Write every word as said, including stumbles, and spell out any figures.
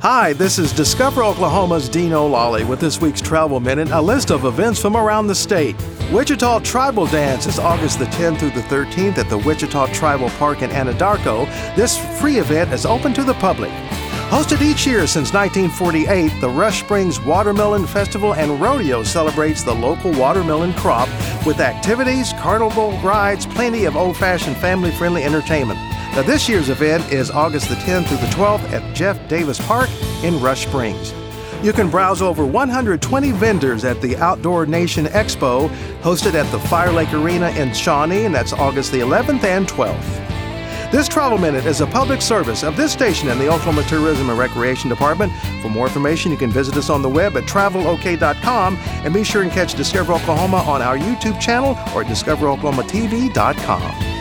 Hi, this is Discover Oklahoma's Dean O'Lally with this week's Travel Minute, a list of events from around the state. Wichita Tribal Dance is August the tenth through the thirteenth at the Wichita Tribal Park in Anadarko. This free event is open to the public. Hosted each year since nineteen forty-eight, the Rush Springs Watermelon Festival and Rodeo celebrates the local watermelon crop with activities, carnival rides, plenty of old-fashioned family-friendly entertainment. Now, this year's event is August the tenth through the twelfth at Jeff Davis Park in Rush Springs. You can browse over one hundred twenty vendors at the Outdoor Nation Expo, hosted at the Fire Lake Arena in Shawnee, and that's August the eleventh and twelfth. This Travel Minute is a public service of this station and the Oklahoma Tourism and Recreation Department. For more information, you can visit us on the web at travel o k dot com, and be sure and catch Discover Oklahoma on our YouTube channel or at discover oklahoma t v dot com.